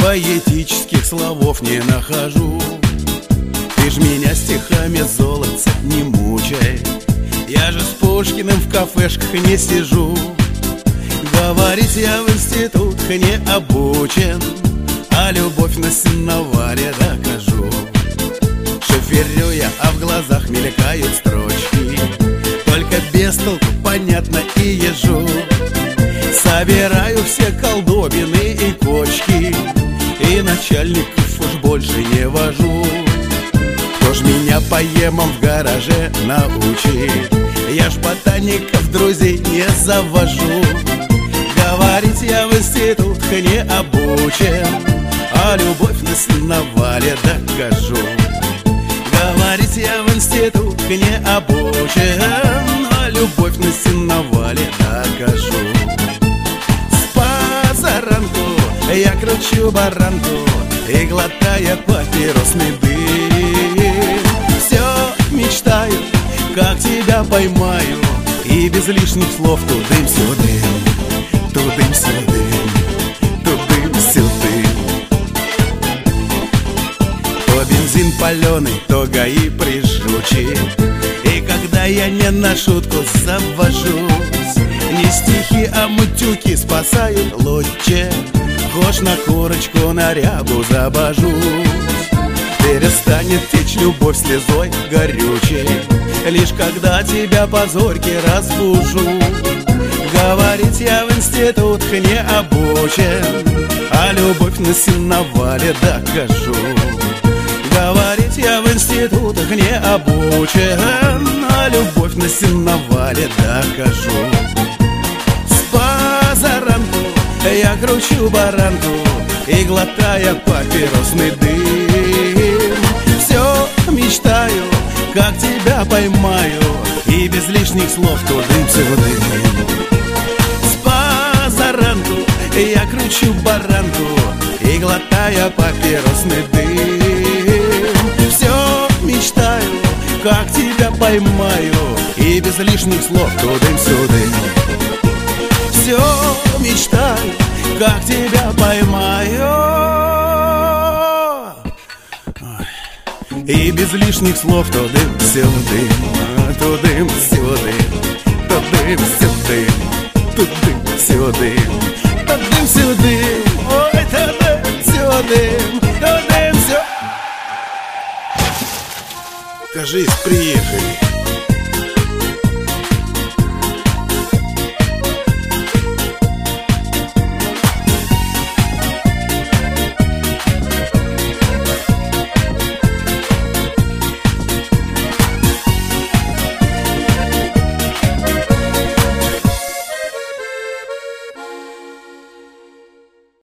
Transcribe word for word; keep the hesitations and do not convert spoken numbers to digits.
поэтических словов не нахожу. Ты ж меня стихами, золотце, не мучай. Я же с Пушкиным в кафешках не сижу. Говорить я в институтах не обучен, а любовь на сеновале докажу. Шоферю я, а в глазах мелькают строчки, только без толку понятно и ежу. Собираю все колдобины и кочки, и начальников уж больше не вожу. Кто ж меня поемом в гараже научит? Я ж ботаников друзей не завожу. Говорить я в институтах не обучен, а любовь на сеновале докажу. Говорить я в институтах не обучен, а любовь на сеновале докажу. С позаранку я кручу баранку и глотая папиросный дым. Все мечтаю, как тебя поймаю, и без лишних слов тудым-сюдым, тудым-сюдым, тудым-сюдым. То бензин паленый, то ГАИ прижучит, и когда я не на шутку завожусь, не стихи, а мутюки спасают лучше. Хошь на курочку, на рябу забожусь. Перестанет течь любовь слезой горючей, лишь когда тебя по зорьке разбужу. Говорить я в институтах не обучен, а любовь на сеновале докажу. Говорить я в институтах не обучен, а любовь на сеновале докажу. С позаранку я кручу баранку и глотая папиросный дым. Все мечтаю, как тебя поймаю, и без лишних слов тудым-сюдым. С позаранку я кручу баранку и глотая папиросный дым. Все мечтаю, как тебя поймаю, и без лишних слов тудым-сюдым. Все мечтаю, как тебя поймаю, и без лишних слов тудым-сюдым, тудым-сюдым, тудым-сюдым, тудым-сюдым, тудым-сюдым, ой, тудым-сюдым, тудым-сюдым. Кажись, приехали.